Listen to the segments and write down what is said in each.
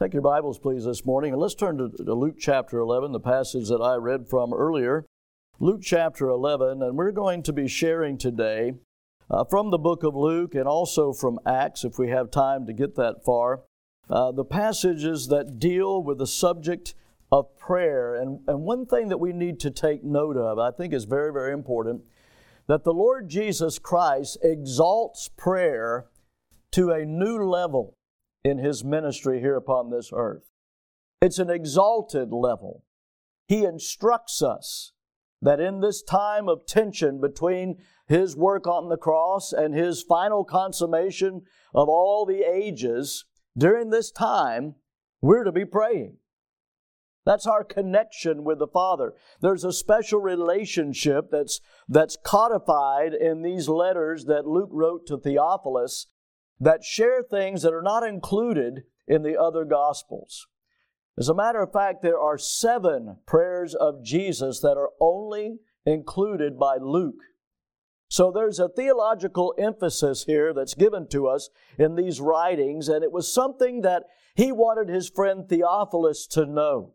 Take your Bibles, please, this morning, and let's turn to Luke chapter 11, the passage that I read from earlier. Luke chapter 11, and we're going to be sharing today from the book of Luke and also from Acts, if we have time to get that far, the passages that deal with the subject of prayer. And one thing that we need to take note of, I think is very, very important, that the Lord Jesus Christ exalts prayer to a new level in His ministry here upon this earth. It's an exalted level. He instructs us that in this time of tension between His work on the cross and His final consummation of all the ages, during this time, we're to be praying. That's our connection with the Father. There's a special relationship that's codified in these letters that Luke wrote to Theophilus that share things that are not included in the other Gospels. As a matter of fact, there are 7 prayers of Jesus that are only included by Luke. So there's a theological emphasis here that's given to us in these writings, and it was something that he wanted his friend Theophilus to know.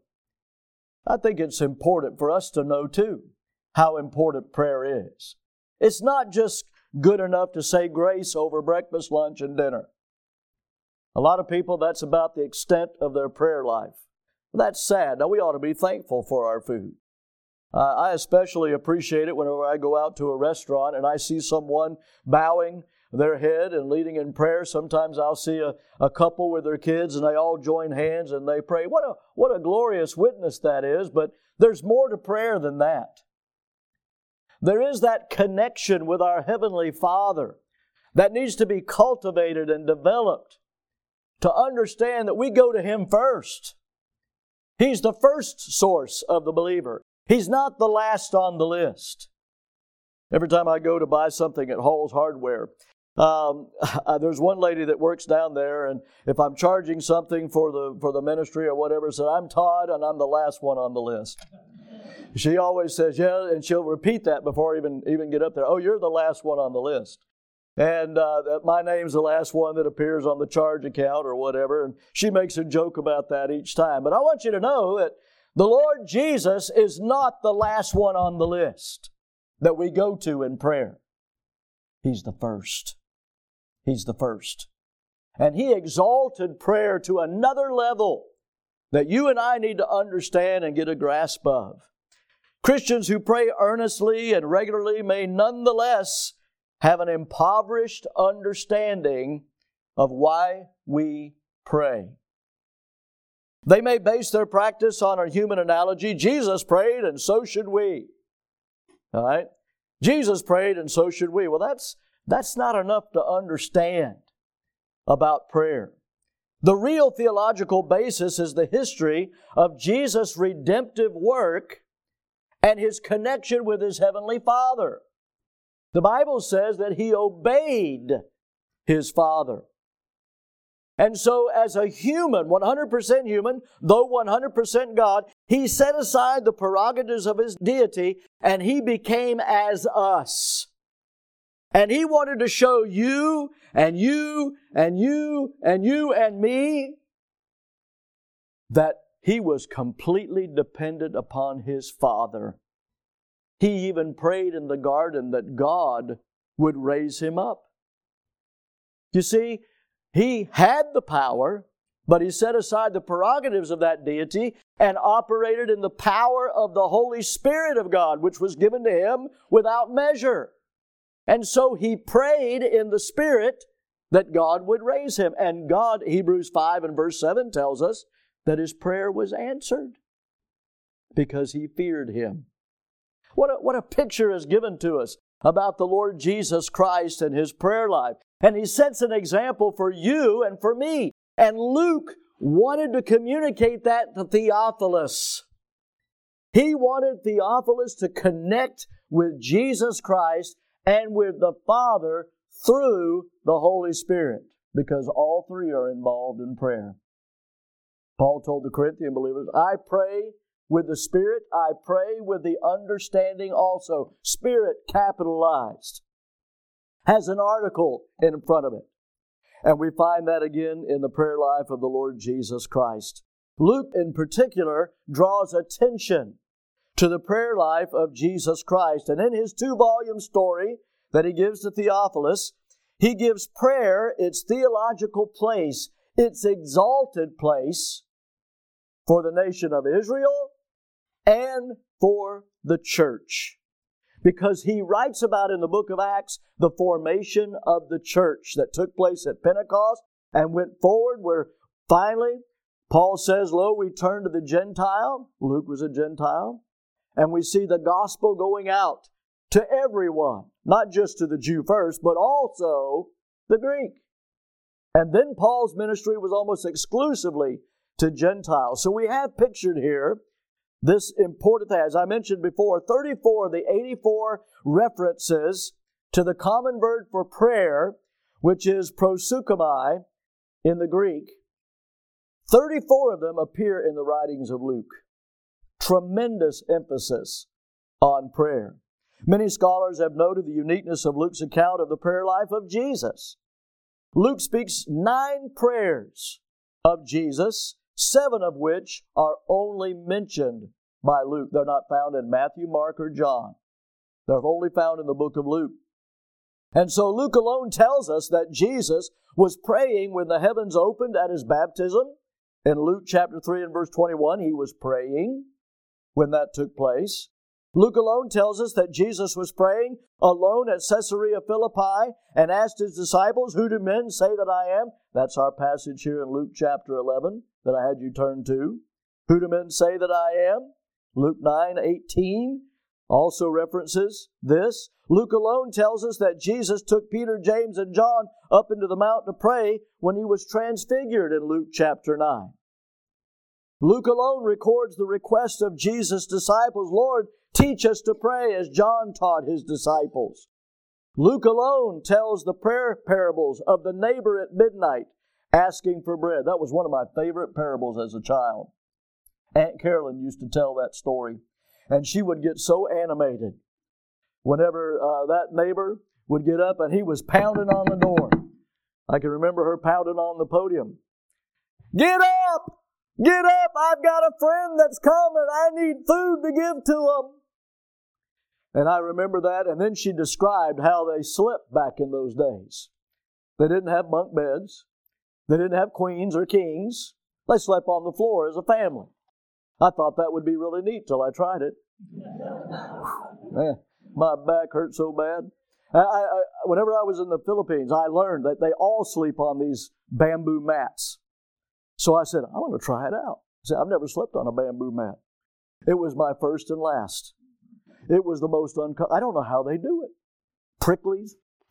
I think it's important for us to know, too, how important prayer is. It's not just good enough to say grace over breakfast, lunch, and dinner. A lot of people, that's about the extent of their prayer life. That's sad. Now, we ought to be thankful for our food. I especially appreciate it whenever I go out to a restaurant and I see someone bowing their head and leading in prayer. Sometimes I'll see a couple with their kids and they all join hands and they pray. What a glorious witness that is, but there's more to prayer than that. There is that connection with our Heavenly Father that needs to be cultivated and developed to understand that we go to Him first. He's the first source of the believer. He's not the last on the list. Every time I go to buy something at Hall's Hardware, there's one lady that works down there, and if I'm charging something for the ministry or whatever, said, "I'm Todd, and I'm the last one on the list." She always says, "Yeah," and she'll repeat that before I even get up there. "Oh, you're the last one on the list." And my name's the last one that appears on the charge account or whatever. And she makes a joke about that each time. But I want you to know that the Lord Jesus is not the last one on the list that we go to in prayer. He's the first. He's the first. And He exalted prayer to another level that you and I need to understand and get a grasp of. Christians who pray earnestly and regularly may nonetheless have an impoverished understanding of why we pray. They may base their practice on a human analogy. Jesus prayed and so should we. All right? Jesus prayed and so should we. Well, that's not enough to understand about prayer. The real theological basis is the history of Jesus' redemptive work and His connection with His Heavenly Father. The Bible says that He obeyed His Father. And so as a human, 100% human, though 100% God, He set aside the prerogatives of His deity and He became as us. And He wanted to show you and you and you and you and me that He was completely dependent upon His Father. He even prayed in the garden that God would raise Him up. You see, He had the power, but He set aside the prerogatives of that deity and operated in the power of the Holy Spirit of God, which was given to Him without measure. And so He prayed in the Spirit that God would raise Him. And God, Hebrews 5 and verse 7 tells us that His prayer was answered because He feared Him. What a picture is given to us about the Lord Jesus Christ and His prayer life. And He sets an example for you and for me. And Luke wanted to communicate that to Theophilus. He wanted Theophilus to connect with Jesus Christ and with the Father through the Holy Spirit, because all three are involved in prayer. Paul told the Corinthian believers, "I pray with the Spirit, I pray with the understanding also." Spirit capitalized, has an article in front of it. And we find that again in the prayer life of the Lord Jesus Christ. Luke in particular draws attention to the prayer life of Jesus Christ. And in his 2-volume story that he gives to Theophilus, he gives prayer its theological place, its exalted place for the nation of Israel and for the church. Because he writes about in the book of Acts the formation of the church that took place at Pentecost and went forward, where finally Paul says, "Lo, we turn to the Gentile." Luke was a Gentile. And we see the gospel going out to everyone, not just to the Jew first, but also the Greek. And then Paul's ministry was almost exclusively to Gentiles. So we have pictured here this important thing. As I mentioned before, 34 of the 84 references to the common word for prayer, which is proseuchomai in the Greek, 34 of them appear in the writings of Luke. Tremendous emphasis on prayer. Many scholars have noted the uniqueness of Luke's account of the prayer life of Jesus. Luke speaks 9 prayers of Jesus, 7 of which are only mentioned by Luke. They're not found in Matthew, Mark, or John. They're only found in the book of Luke. And so Luke alone tells us that Jesus was praying when the heavens opened at his baptism. In Luke chapter 3 and verse 21, he was praying when that took place. Luke alone tells us that Jesus was praying alone at Caesarea Philippi and asked his disciples, "Who do men say that I am?" That's our passage here in Luke chapter 11 that I had you turn to. Who do men say that I am? Luke 9:18 also references this. Luke alone tells us that Jesus took Peter, James, and John up into the mountain to pray when he was transfigured in Luke chapter 9. Luke alone records the request of Jesus' disciples, "Lord, teach us to pray as John taught his disciples." Luke alone tells the prayer parables of the neighbor at midnight asking for bread. That was one of my favorite parables as a child. Aunt Carolyn used to tell that story, and she would get so animated whenever that neighbor would get up and he was pounding on the door. I can remember her pounding on the podium. "Get up! Get up! I've got a friend that's coming. I need food to give to him." And I remember that, and then she described how they slept back in those days. They didn't have bunk beds. They didn't have queens or kings. They slept on the floor as a family. I thought that would be really neat till I tried it. Man, my back hurt so bad. Whenever I was in the Philippines, I learned that they all sleep on these bamboo mats. So I said, I want to try it out. I said, I've never slept on a bamboo mat. It was my first and last. It was the most I don't know how they do it. Pricklies.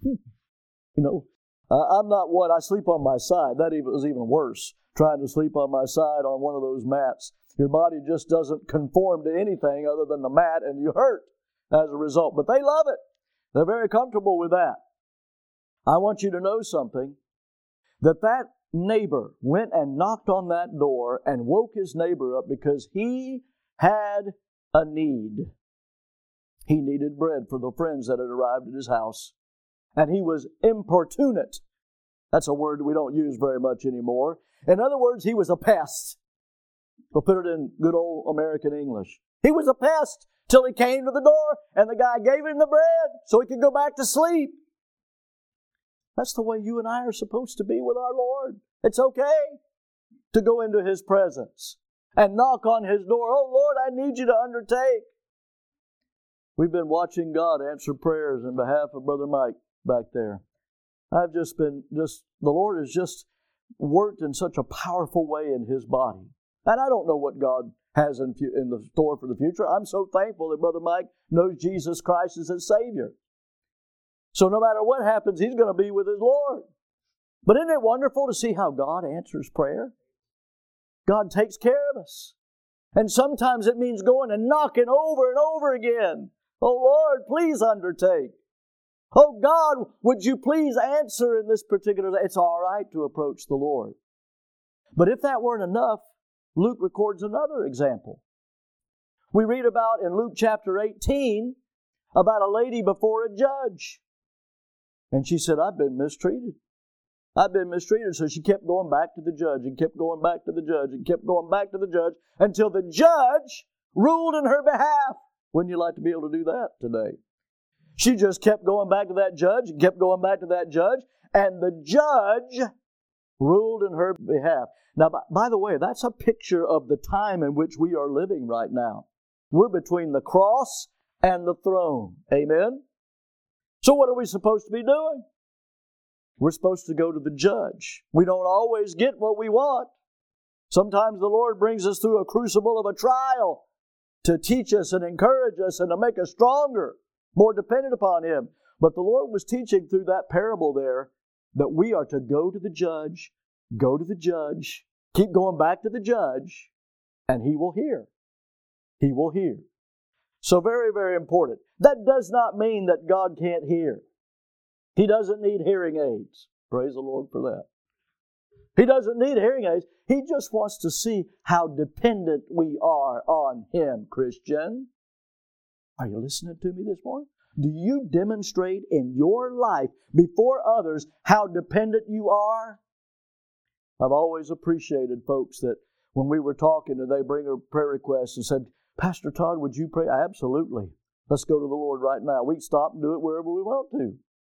I'm not one. I sleep on my side. That was even worse, trying to sleep on my side on one of those mats. Your body just doesn't conform to anything other than the mat, and you hurt as a result. But they love it. They're very comfortable with that. I want you to know something, that neighbor went and knocked on that door and woke his neighbor up because he had a need. He needed bread for the friends that had arrived at his house. And he was importunate. That's a word we don't use very much anymore. In other words, he was a pest. We'll put it in good old American English. He was a pest till he came to the door and the guy gave him the bread so he could go back to sleep. That's the way you and I are supposed to be with our Lord. It's okay to go into His presence and knock on His door. "Oh, Lord, I need you to undertake." We've been watching God answer prayers in behalf of Brother Mike back there. The Lord has just worked in such a powerful way in his body. And I don't know what God has in the store for the future. I'm so thankful that Brother Mike knows Jesus Christ as his Savior. So no matter what happens, he's going to be with his Lord. But isn't it wonderful to see how God answers prayer? God takes care of us. And sometimes it means going and knocking over and over again. "Oh Lord, please undertake. Oh God, would you please answer in this particular day?" It's all right to approach the Lord. But if that weren't enough, Luke records another example. We read about in Luke chapter 18 about a lady before a judge. And she said, "I've been mistreated. I've been mistreated. So she kept going back to the judge and kept going back to the judge and kept going back to the judge until the judge ruled in her behalf. Wouldn't you like to be able to do that today? She just kept going back to that judge and kept going back to that judge, and the judge ruled in her behalf. Now, by the way, that's a picture of the time in which we are living right now. We're between the cross and the throne. Amen? So what are we supposed to be doing? We're supposed to go to the judge. We don't always get what we want. Sometimes the Lord brings us through a crucible of a trial to teach us and encourage us and to make us stronger, more dependent upon Him. But the Lord was teaching through that parable there that we are to go to the judge, keep going back to the judge, and He will hear. He will hear. So very, very important. That does not mean that God can't hear. He doesn't need hearing aids. Praise the Lord for that. He doesn't need hearing aids. He just wants to see how dependent we are on Him, Christian. Are you listening to me this morning? Do you demonstrate in your life before others how dependent you are? I've always appreciated folks that when we were talking and they bring a prayer request and said, Pastor Todd, would you pray? Absolutely. Let's go to the Lord right now. We can stop and do it wherever we want to.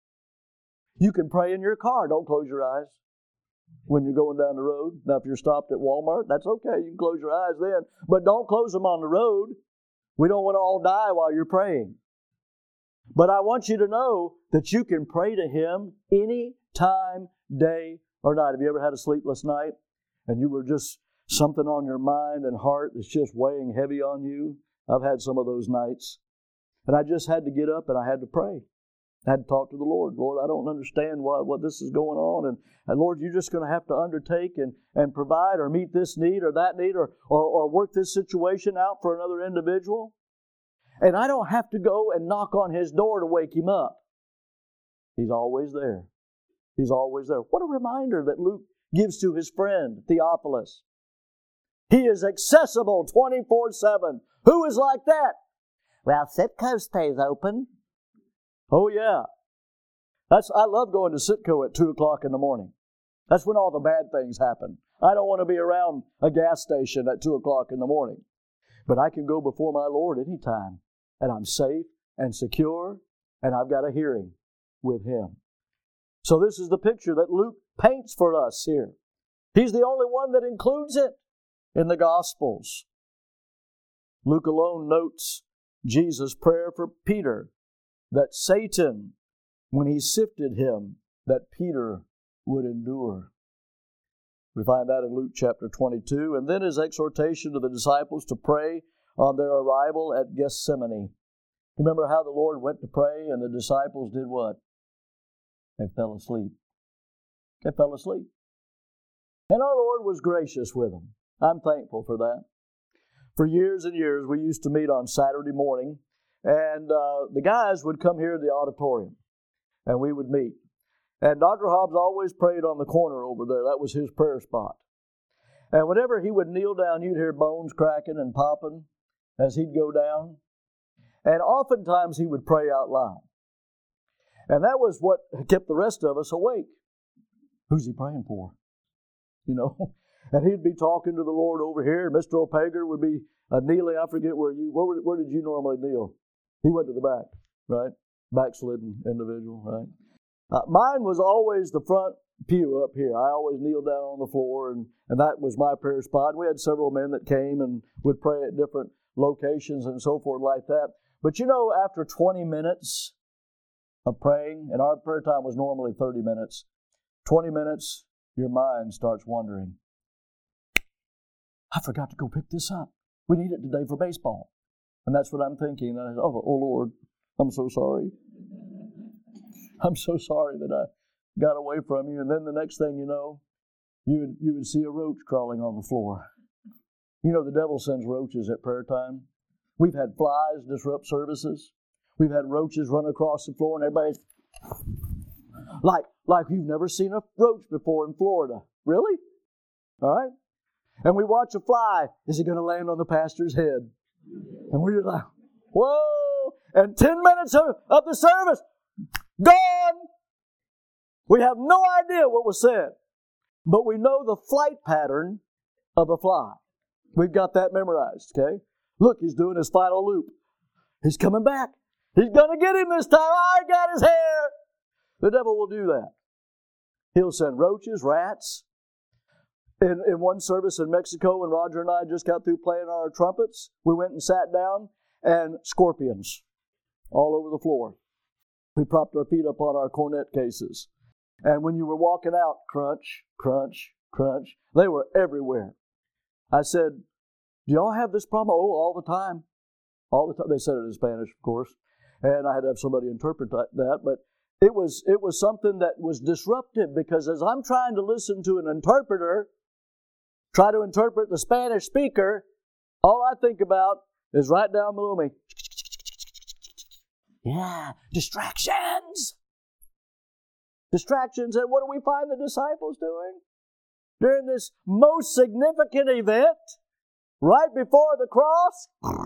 You can pray in your car. Don't close your eyes when you're going down the road. Now, if you're stopped at Walmart, that's okay. You can close your eyes then. But don't close them on the road. We don't want to all die while you're praying. But I want you to know that you can pray to Him any time, day or night. Have you ever had a sleepless night and you were just something on your mind and heart that's just weighing heavy on you? I've had some of those nights. And I just had to get up and I had to pray. I had to talk to the Lord. Lord, I don't understand what this is going on. And Lord, you're just going to have to undertake and provide or meet this need or that need or work this situation out for another individual. And I don't have to go and knock on His door to wake Him up. He's always there. He's always there. What a reminder that Luke gives to his friend, Theophilus. He is accessible 24/7. Who is like that? Well, Sitco stays open. Oh, yeah. I love going to Sitco at 2 o'clock in the morning. That's when all the bad things happen. I don't want to be around a gas station at 2 o'clock in the morning. But I can go before my Lord anytime. And I'm safe and secure. And I've got a hearing with Him. So this is the picture that Luke paints for us here. He's the only one that includes it in the Gospels. Luke alone notes Jesus' prayer for Peter, that Satan, when he sifted him, that Peter would endure. We find that in Luke chapter 22. And then his exhortation to the disciples to pray on their arrival at Gethsemane. Remember how the Lord went to pray and the disciples did what? They fell asleep. They fell asleep. And our Lord was gracious with them. I'm thankful for that. For years and years, we used to meet on Saturday morning, and the guys would come here to the auditorium, and we would meet. And Dr. Hobbs always prayed on the corner over there. That was his prayer spot. And whenever he would kneel down, you'd hear bones cracking and popping as he'd go down. And oftentimes he would pray out loud. And that was what kept the rest of us awake. Who's he praying for? You know? And he'd be talking to the Lord over here. And Mr. O'Pager would be kneeling. I forget where did you normally kneel? He went to the back, right? Backslidden individual, right? Mine was always the front pew up here. I always kneeled down on the floor, and that was my prayer spot. We had several men that came and would pray at different locations and so forth like that. But you know, after 20 minutes of praying, and our prayer time was normally 30 minutes, 20 minutes, your mind starts wandering. I forgot to go pick this up. We need it today for baseball. And that's what I'm thinking. And I said, oh Lord, I'm so sorry. I'm so sorry that I got away from you. And then the next thing you know, you would see a roach crawling on the floor. You know, the devil sends roaches at prayer time. We've had flies disrupt services. We've had roaches run across the floor, and everybody's like you've never seen a roach before in Florida. Really? All right? And we watch a fly. Is it going to land on the pastor's head? And we're like, whoa! And 10 minutes of the service, gone! We have no idea what was said, but we know the flight pattern of a fly. We've got that memorized, okay? Look, he's doing his final loop. He's coming back. He's going to get him this time. I got his hair. The devil will do that. He'll send roaches, rats. In one service in Mexico, when Roger and I just got through playing our trumpets, we went and sat down, and scorpions all over the floor. We propped our feet up on our cornet cases. And when you were walking out, crunch, crunch, crunch, they were everywhere. I said, do y'all have this problem? Oh, all the time. All the time. They said it in Spanish, of course. And I had to have somebody interpret that. But it was something that was disruptive, because as I'm trying to listen to an interpreter, try to interpret the Spanish speaker, all I think about is right down below me. Yeah, distractions. Distractions. And what do we find the disciples doing? During this most significant event, right before the cross.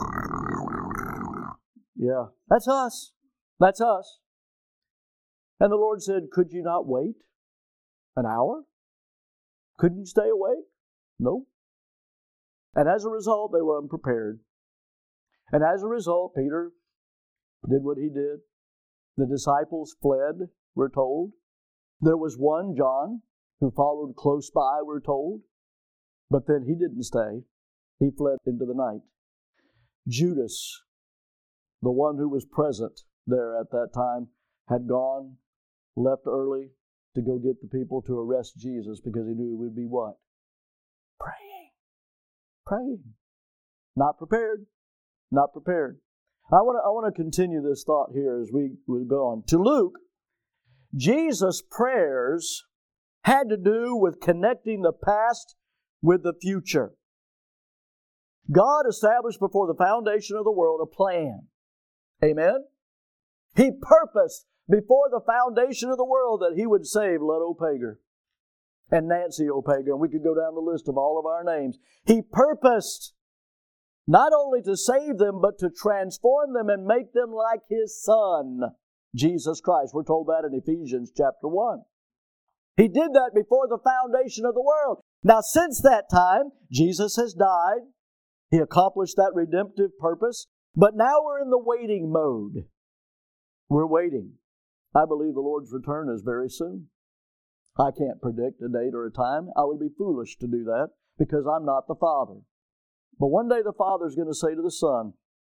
Yeah, that's us. That's us. And the Lord said, could you not wait an hour? Couldn't you stay awake? No. And as a result, they were unprepared. And as a result, Peter did what he did. The disciples fled, we're told. There was one, John, who followed close by, we're told. But then he didn't stay. He fled into the night. Judas, the one who was present there at that time, had gone, left early to go get the people to arrest Jesus, because he knew it would be what? Praying. Praying. Not prepared. Not prepared. I want to continue this thought here as we go on. To Luke, Jesus' prayers had to do with connecting the past with the future. God established before the foundation of the world a plan. Amen? He purposed before the foundation of the world that He would save Lud Opager and Nancy Opager, and we could go down the list of all of our names. He purposed not only to save them, but to transform them and make them like His Son, Jesus Christ. We're told that in Ephesians chapter 1. He did that before the foundation of the world. Now, since that time, Jesus has died. He accomplished that redemptive purpose. But now we're in the waiting mode. We're waiting. I believe the Lord's return is very soon. I can't predict a date or a time. I would be foolish to do that, because I'm not the Father. But one day the Father's going to say to the Son,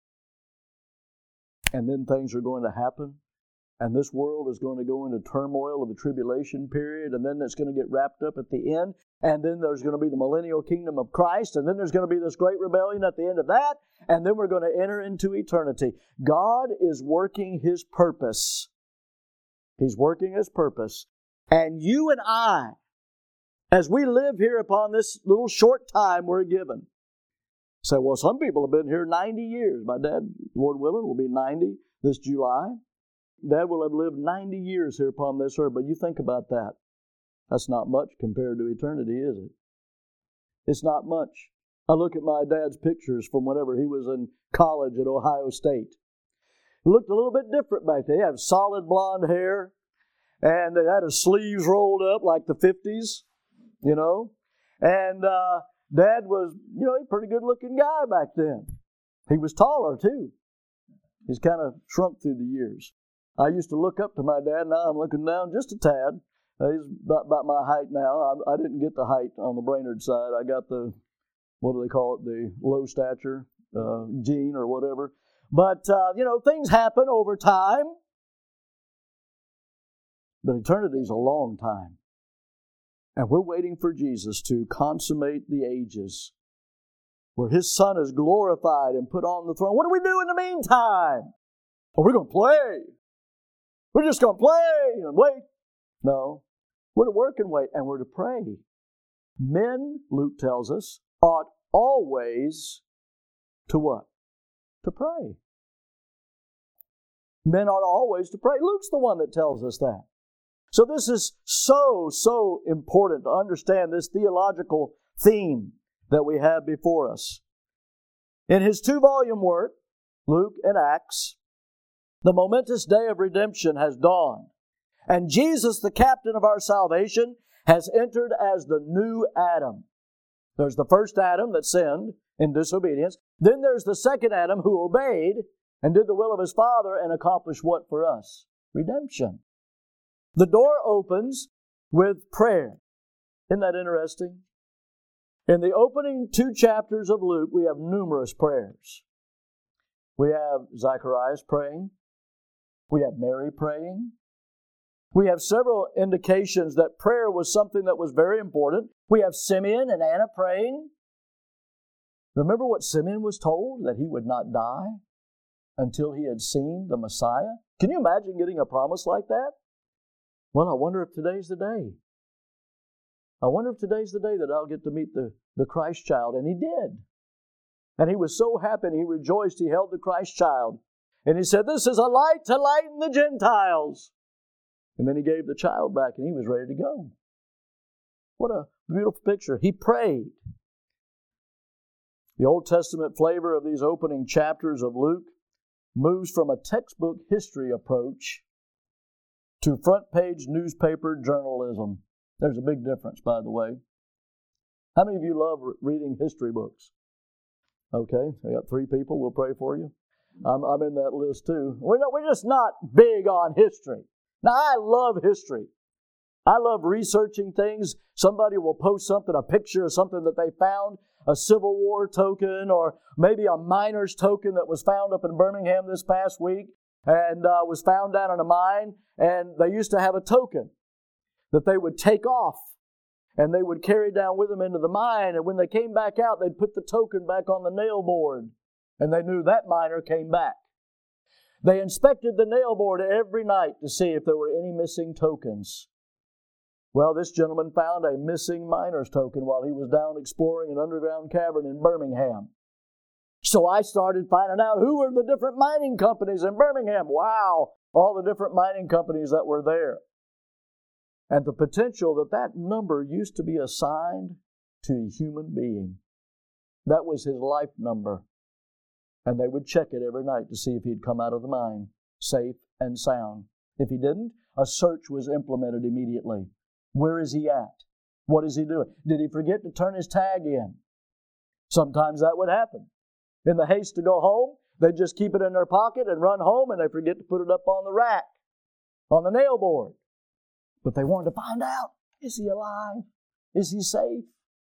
and then things are going to happen, and this world is going to go into turmoil of the tribulation period, and then it's going to get wrapped up at the end, and then there's going to be the millennial kingdom of Christ, and then there's going to be this great rebellion at the end of that, and then we're going to enter into eternity. God is working His purpose. He's working His purpose. And you and I, as we live here upon this little short time we're given, say, well, some people have been here 90 years. My dad, Lord willing, will be 90 this July. Dad will have lived 90 years here upon this earth. But you think about that. That's not much compared to eternity, is it? It's not much. I look at my dad's pictures from whenever he was in college at Ohio State. It looked a little bit different back then. He had solid blonde hair, and they had his sleeves rolled up like the 50s, you know. And Dad was, a pretty good-looking guy back then. He was taller, too. He's kind of shrunk through the years. I used to look up to my dad. Now I'm looking down just a tad. He's about my height now. I didn't get the height on the Brainerd side. I got the, what do they call it, the low stature gene or whatever. But, things happen over time. But eternity is a long time. And we're waiting for Jesus to consummate the ages, where His Son is glorified and put on the throne. What do we do in the meantime? Oh, we're going to play. We're just going to play and wait. No. We're to work and wait, and we're to pray. Men, Luke tells us, ought always to what? To pray. Men ought always to pray. Luke's the one that tells us that. So this is so important to understand this theological theme that we have before us. In his 2-volume work, Luke and Acts, the momentous day of redemption has dawned, And Jesus, the captain of our salvation, has entered as the new Adam. There's the first Adam that sinned in disobedience. Then there's the second Adam who obeyed and did the will of his Father and accomplished what for us? Redemption. The door opens with prayer. Isn't that interesting? In the opening 2 chapters of Luke, we have numerous prayers. We have Zacharias praying. We have Mary praying. We have several indications that prayer was something that was very important. We have Simeon and Anna praying. Remember what Simeon was told? That he would not die until he had seen the Messiah? Can you imagine getting a promise like that? Well, I wonder if today's the day. I wonder if today's the day that I'll get to meet the Christ child. And he did. And he was so happy and he rejoiced. He held the Christ child. And he said, "This is a light to lighten the Gentiles." And then he gave the child back and he was ready to go. What a beautiful picture. He prayed. The Old Testament flavor of these opening chapters of Luke moves from a textbook history approach to front page newspaper journalism. There's a big difference, by the way. How many of you love reading history books? Okay, I got 3 people. We'll pray for you. I'm in that list too. We're just not big on history. Now, I love history. I love researching things. Somebody will post something, a picture of something that they found, a Civil War token, or maybe a miner's token that was found up in Birmingham this past week and was found down in a mine. And they used to have a token that they would take off and they would carry down with them into the mine. And when they came back out, they'd put the token back on the nail board. And they knew that miner came back. They inspected the nail board every night to see if there were any missing tokens. Well, this gentleman found a missing miner's token while he was down exploring an underground cavern in Birmingham. So I started finding out who were the different mining companies in Birmingham. Wow, all the different mining companies that were there. And the potential that number used to be assigned to a human being. That was his life number. And they would check it every night to see if he'd come out of the mine safe and sound. If he didn't, a search was implemented immediately. Where is he at? What is he doing? Did he forget to turn his tag in? Sometimes that would happen. In the haste to go home, they'd just keep it in their pocket and run home, and they forget to put it up on the rack, on the nail board. But they wanted to find out, is he alive? Is he safe?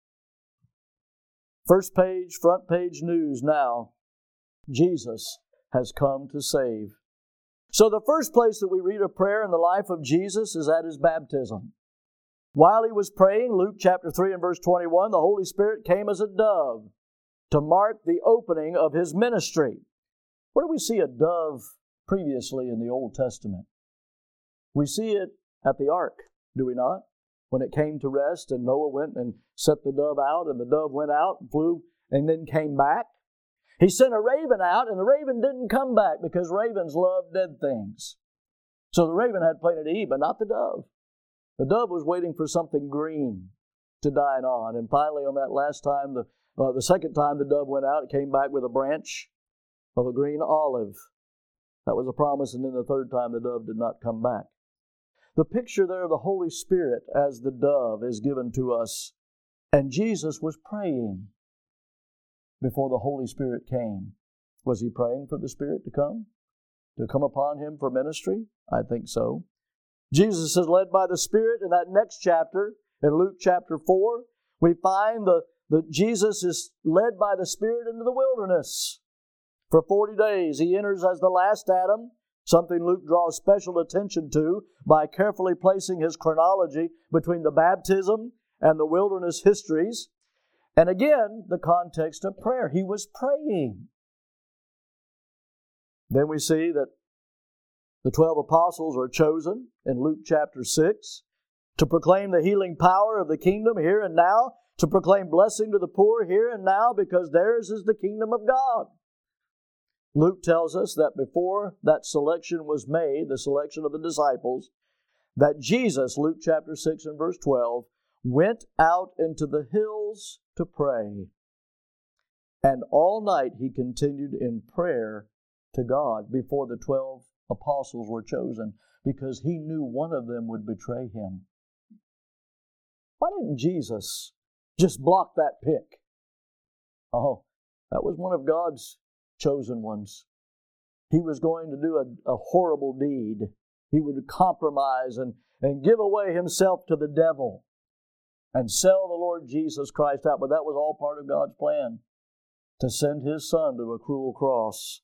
First page, front page news now. Jesus has come to save. So the first place that we read a prayer in the life of Jesus is at his baptism. While he was praying, Luke chapter 3 and verse 21, the Holy Spirit came as a dove to mark the opening of his ministry. Where do we see a dove previously in the Old Testament? We see it at the ark, do we not? When it came to rest and Noah went and set the dove out, and the dove went out and flew and then came back. He sent a raven out, and the raven didn't come back because ravens love dead things. So the raven had plenty to eat, but not the dove. The dove was waiting for something green to dine on. And finally, on that last time, the second time the dove went out, it came back with a branch of a green olive. That was a promise. And then the third time, the dove did not come back. The picture there of the Holy Spirit as the dove is given to us. And Jesus was praying before the Holy Spirit came. Was he praying for the Spirit to come? To come upon him for ministry? I think so. Jesus is led by the Spirit. In that next chapter, in Luke chapter 4, we find that Jesus is led by the Spirit into the wilderness. For 40 days, he enters as the last Adam, something Luke draws special attention to by carefully placing his chronology between the baptism and the wilderness histories. And again, the context of prayer. He was praying. Then we see that the 12 apostles are chosen in Luke chapter 6 to proclaim the healing power of the kingdom here and now, to proclaim blessing to the poor here and now, because theirs is the kingdom of God. Luke tells us that before that selection was made, the selection of the disciples, that Jesus, Luke chapter 6 and verse 12, went out into the hills to pray. And all night he continued in prayer to God before the 12 apostles were chosen. because He knew one of them would betray Him. Why didn't Jesus just block that pick? Oh, that was one of God's chosen ones. He was going to do a horrible deed. He would compromise and give away Himself to the devil and sell the Lord Jesus Christ out. But that was all part of God's plan, to send His Son to a cruel cross.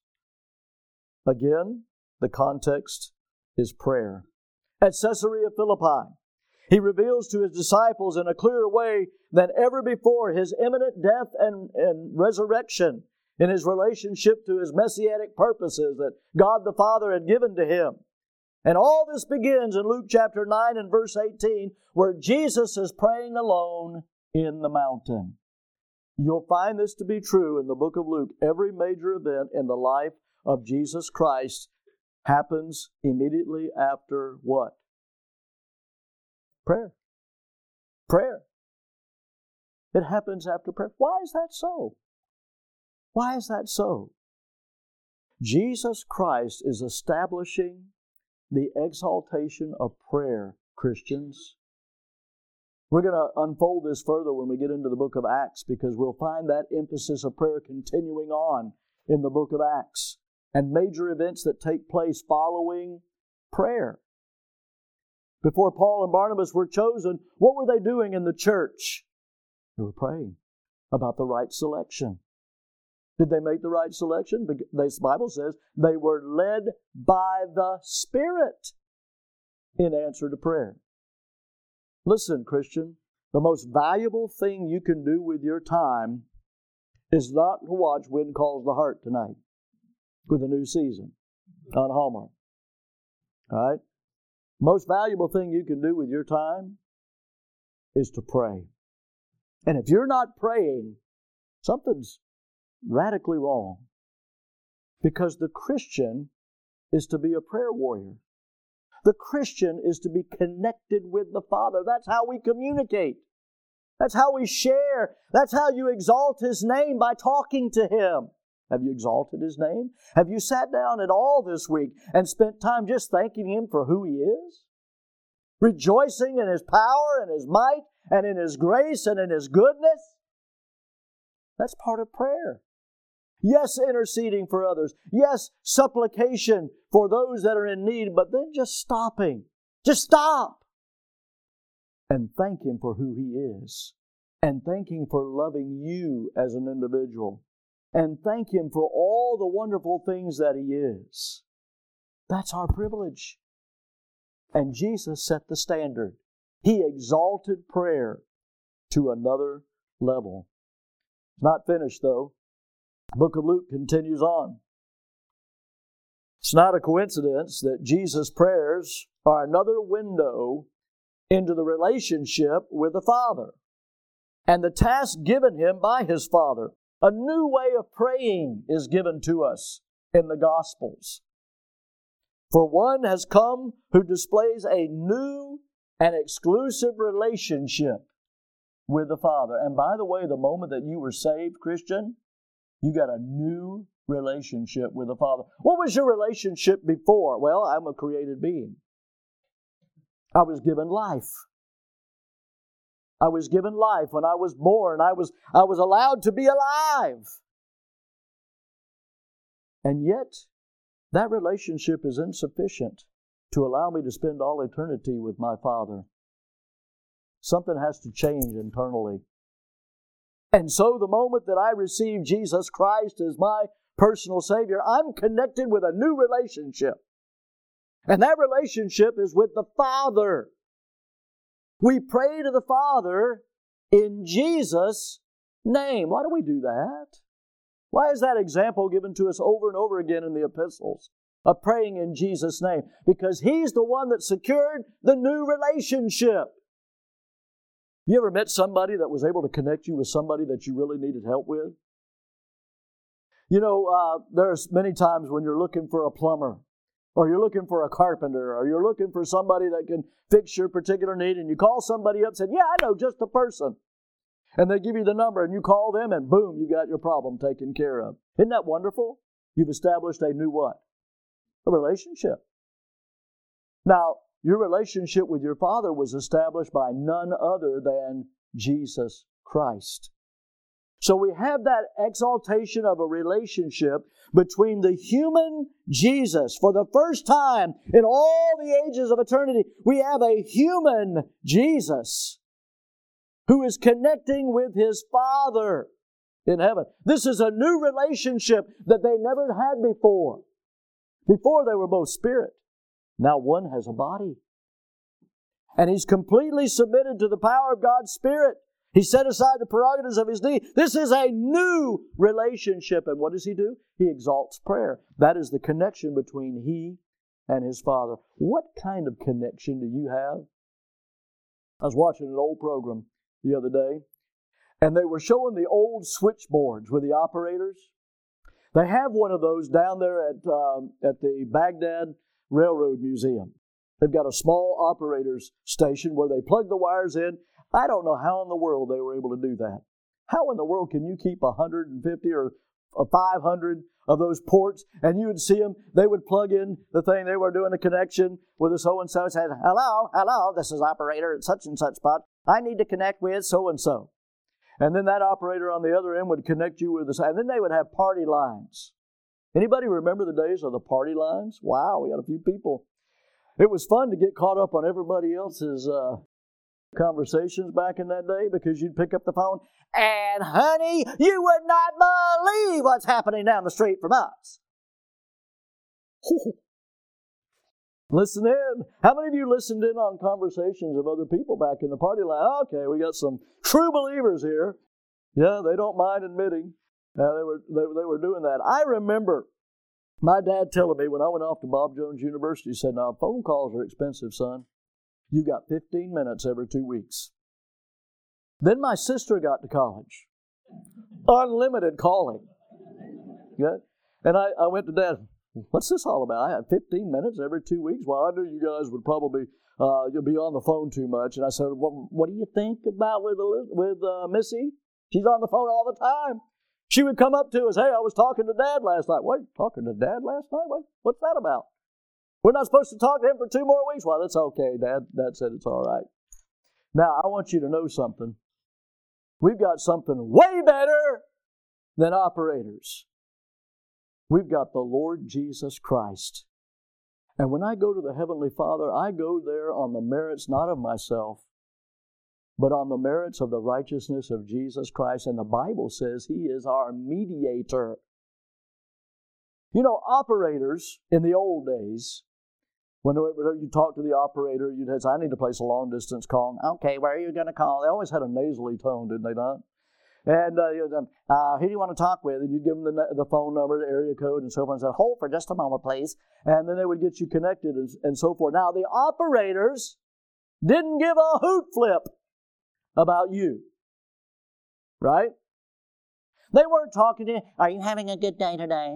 Again, the context is prayer. At Caesarea Philippi, He reveals to His disciples in a clearer way than ever before His imminent death and resurrection in His relationship to His messianic purposes that God the Father had given to Him. And all this begins in Luke chapter 9 and verse 18, where Jesus is praying alone in the mountain. You'll find this to be true in the book of Luke. Every major event in the life of Jesus Christ happens immediately after what? Prayer. Prayer. It happens after prayer. Why is that so? Why is that so? Jesus Christ is establishing the exaltation of prayer, Christians. We're going to unfold this further when we get into the book of Acts, because we'll find that emphasis of prayer continuing on in the book of Acts and major events that take place following prayer. Before Paul and Barnabas were chosen, what were they doing in the church? They were praying about the right selection. Did they make the right selection? The Bible says they were led by the Spirit in answer to prayer. Listen, Christian, the most valuable thing you can do with your time is not to watch When Calls the Heart tonight with the new season on Hallmark. All right? Most valuable thing you can do with your time is to pray. And if you're not praying, something's radically wrong. Because the Christian is to be a prayer warrior. The Christian is to be connected with the Father. That's how we communicate. That's how we share. That's how you exalt His name, by talking to Him. Have you exalted His name? Have you sat down at all this week and spent time just thanking Him for who He is? Rejoicing in His power and His might and in His grace and in His goodness? That's part of prayer. Yes, interceding for others. Yes, supplication for those that are in need, but then just stopping. Just stop. And thank Him for who He is. And thank Him for loving you as an individual. And thank Him for all the wonderful things that He is. That's our privilege. And Jesus set the standard. He exalted prayer to another level. Not finished, though. The book of Luke continues on. It's not a coincidence that Jesus' prayers are another window into the relationship with the Father and the task given Him by His Father. A new way of praying is given to us in the Gospels. For one has come who displays a new and exclusive relationship with the Father. And by the way, the moment that you were saved, Christian, you got a new relationship with the Father. What was your relationship before? Well, I'm a created being. I was given life. I was given life when I was born. I was allowed to be alive. And yet, that relationship is insufficient to allow me to spend all eternity with my Father. Something has to change internally. And so the moment that I receive Jesus Christ as my personal Savior, I'm connected with a new relationship. And that relationship is with the Father. We pray to the Father in Jesus' name. Why do we do that? Why is that example given to us over and over again in the epistles of praying in Jesus' name? Because He's the one that secured the new relationship. You ever met somebody that was able to connect you with somebody that you really needed help with? You know, there's many times when you're looking for a plumber, or you're looking for a carpenter, or you're looking for somebody that can fix your particular need, and you call somebody up and say, yeah, I know just the person. And they give you the number, and you call them, and boom, you got your problem taken care of. Isn't that wonderful? You've established a new what? A relationship. Now, your relationship with your Father was established by none other than Jesus Christ. So we have that exaltation of a relationship between the human Jesus. For the first time in all the ages of eternity, we have a human Jesus who is connecting with His Father in heaven. This is a new relationship that they never had before. Before they were both spirit. Now one has a body. And He's completely submitted to the power of God's Spirit. He set aside the prerogatives of His deity. This is a new relationship. And what does He do? He exalts prayer. That is the connection between He and His Father. What kind of connection do you have? I was watching an old program the other day, and they were showing the old switchboards with the operators. They have one of those down there at the Baghdad Railroad Museum. They've got a small operator's station where they plug the wires in. I don't know how in the world they were able to do that. How in the world can you keep 150 or 500 of those ports, and you would see them, they would plug in the thing, they were doing a connection with a so-and-so, said, hello, this is operator at such and such spot. I need to connect with so-and-so. And then that operator on the other end would connect you with the, and then they would have party lines. Anybody remember the days of the party lines? Wow, we got a few people. It was fun to get caught up on everybody else's conversations back in that day, because you'd pick up the phone and, honey, you would not believe what's happening down the street from us. Listen in. How many of you listened in on conversations of other people back in the party line? Okay, we got some true believers here. Yeah, they don't mind admitting they were doing that. I remember my dad telling me when I went off to Bob Jones University, he said, now, phone calls are expensive, son. You got 15 minutes every 2 weeks. Then my sister got to college. Unlimited calling. Yeah? And I went to Dad, what's this all about? I had 15 minutes every 2 weeks. Well, I knew you guys would probably be on the phone too much. And I said, well, what do you think about with Missy? She's on the phone all the time. She would come up to us, hey, I was talking to Dad last night. What, talking to Dad last night? What's that about? We're not supposed to talk to him for 2 more weeks. Well, that's okay, Dad. Dad said it's all right. Now, I want you to know something. We've got something way better than operators. We've got the Lord Jesus Christ. And when I go to the Heavenly Father, I go there on the merits not of myself, but on the merits of the righteousness of Jesus Christ. And the Bible says He is our mediator. You know, operators in the old days, whenever you talk to the operator, you'd say, I need to place a long-distance call. Okay, where are you going to call? They always had a nasally tone, didn't they not? And who do you want to talk with? And you'd give them the phone number, the area code, and so forth, and say, hold for just a moment, please. And then they would get you connected and so forth. Now, the operators didn't give a hoot flip about you. Right? They weren't talking to you. Are you having a good day today?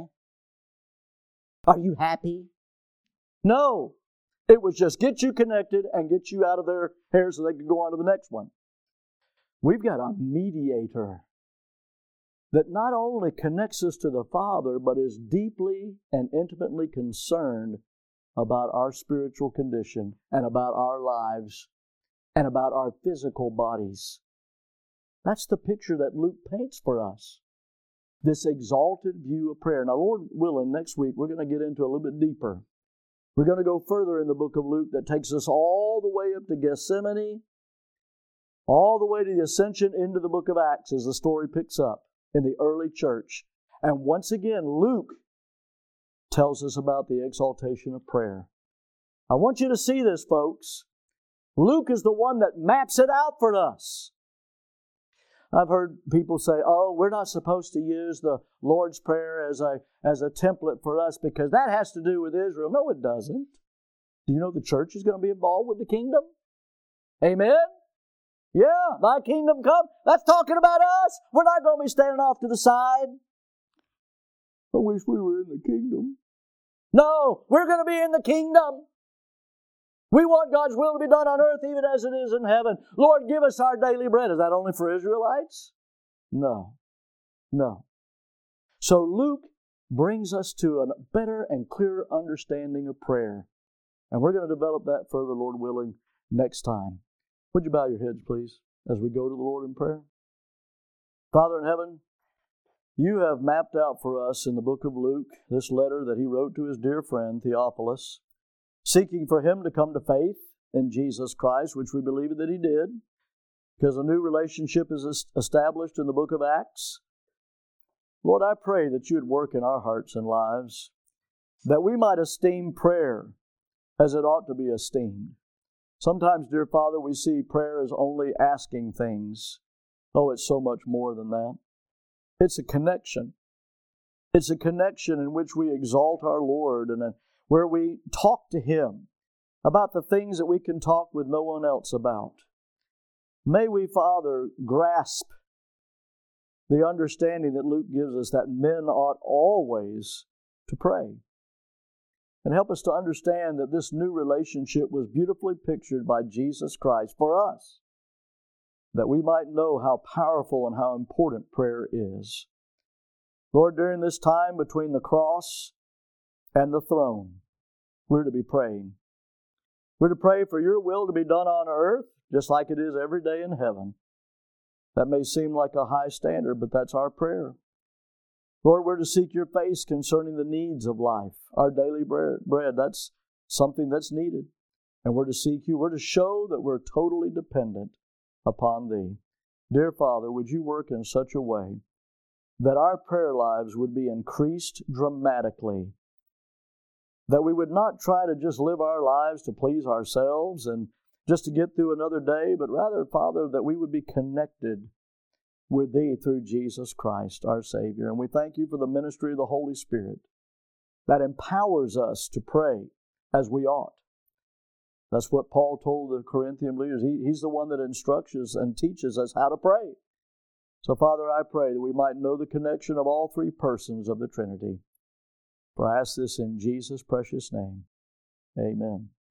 Are you happy? No. It was just get you connected and get you out of their hair so they could go on to the next one. We've got a mediator that not only connects us to the Father, but is deeply and intimately concerned about our spiritual condition and about our lives and about our physical bodies. That's the picture that Luke paints for us. This exalted view of prayer. Now, Lord willing, next week we're going to get into a little bit deeper. We're going to go further in the book of Luke that takes us all the way up to Gethsemane, all the way to the ascension into the book of Acts as the story picks up in the early church. And once again, Luke tells us about the exaltation of prayer. I want you to see this, folks. Luke is the one that maps it out for us. I've heard people say, oh, we're not supposed to use the Lord's Prayer as a template for us because that has to do with Israel. No, it doesn't. Do you know the church is going to be involved with the kingdom? Amen? Yeah, thy kingdom come. That's talking about us. We're not going to be standing off to the side. I wish we were in the kingdom. No, we're going to be in the kingdom. We want God's will to be done on earth even as it is in heaven. Lord, give us our daily bread. Is that only for Israelites? No. So Luke brings us to a better and clearer understanding of prayer. And we're going to develop that further, Lord willing, next time. Would you bow your heads, please, as we go to the Lord in prayer? Father in heaven, you have mapped out for us in the book of Luke this letter that he wrote to his dear friend Theophilus, seeking for him to come to faith in Jesus Christ, which we believe that he did, because a new relationship is established in the book of Acts. Lord, I pray that you would work in our hearts and lives, that we might esteem prayer as it ought to be esteemed. Sometimes, dear Father, we see prayer as only asking things. Oh, it's so much more than that. It's a connection. It's a connection in which we exalt our Lord and where we talk to Him about the things that we can talk with no one else about. May we, Father, grasp the understanding that Luke gives us that men ought always to pray. And help us to understand that this new relationship was beautifully pictured by Jesus Christ for us, that we might know how powerful and how important prayer is. Lord, during this time between the cross and the throne, we're to be praying. We're to pray for your will to be done on earth, just like it is every day in heaven. That may seem like a high standard, but that's our prayer. Lord, we're to seek your face concerning the needs of life, our daily bread. That's something that's needed. And we're to seek you. We're to show that we're totally dependent upon thee. Dear Father, would you work in such a way that our prayer lives would be increased dramatically, that we would not try to just live our lives to please ourselves and just to get through another day, but rather, Father, that we would be connected with thee through Jesus Christ, our Savior. And we thank you for the ministry of the Holy Spirit that empowers us to pray as we ought. That's what Paul told the Corinthian leaders. He's the one that instructs us and teaches us how to pray. So, Father, I pray that we might know the connection of all three persons of the Trinity. For I ask this in Jesus' precious name. Amen.